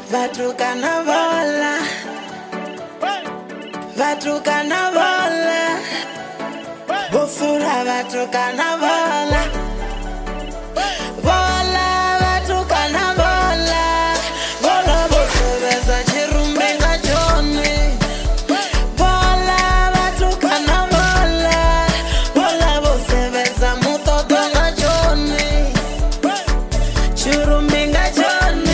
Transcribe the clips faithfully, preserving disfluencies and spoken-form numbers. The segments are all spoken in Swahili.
Vatu Carnavala, Vatu Carnavala, Bofura Vatu Carnavala, Vola Vatu Carnavala, Vola Bofura Chirumbenga Johnny, Vola Vatu Carnavala, Vola Bofura Muto Donga Johnny, Chirumbenga Johnny.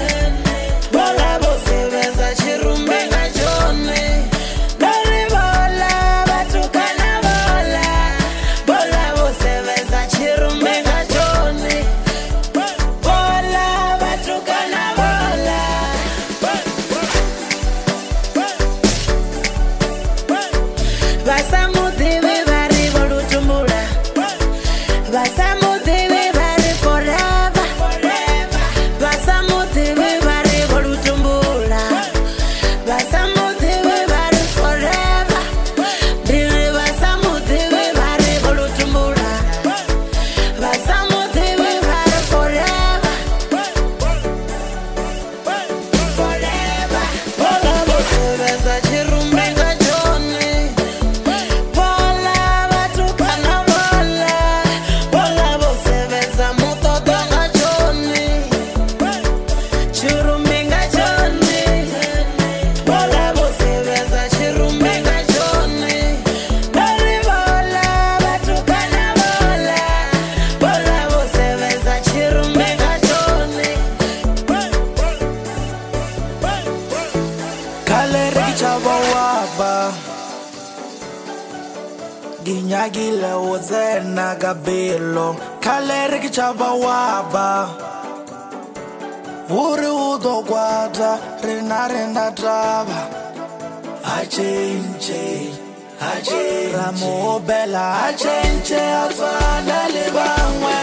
Vasamudivi vari volutumbula, Vasamudivi vari forever, Vasamudivi vari volutumbula, Vasamudivi vari forever, Diri Vasamudivi vari volutumbula, Vasamudivi vari forever, forever. Bola bosebeza chirumbenga Johnny. Waba Ginyagile ozena gabelo Kaleriki chaba waba Uri udo guada Rina rina draba Achinche Achinche Ramo bella Achinche Atwana libangwe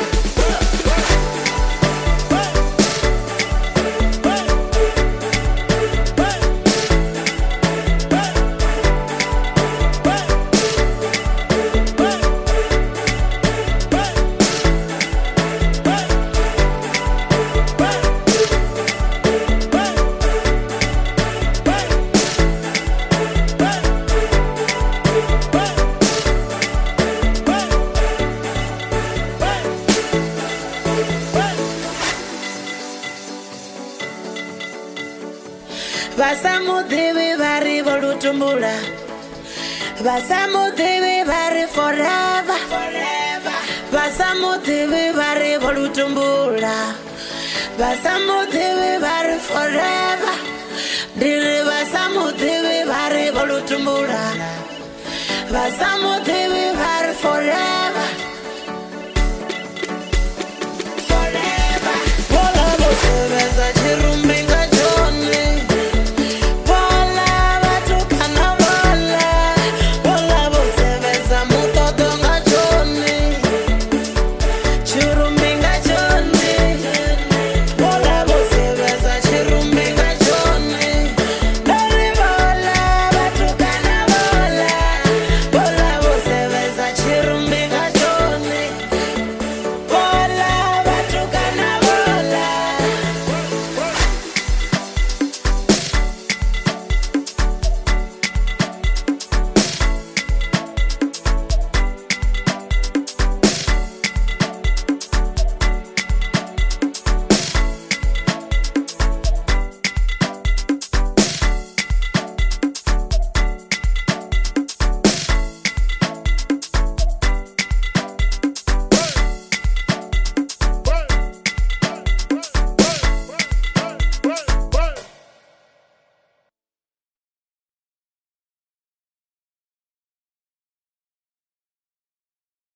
Vasamudivi vari volutumbula, Vasamudivi vari forever, forever. Vasamudivi vari volutumbula, Vasamudivi vari forever, Diri Vasamudivi vari volutumbula, Vasamudivi vari forever.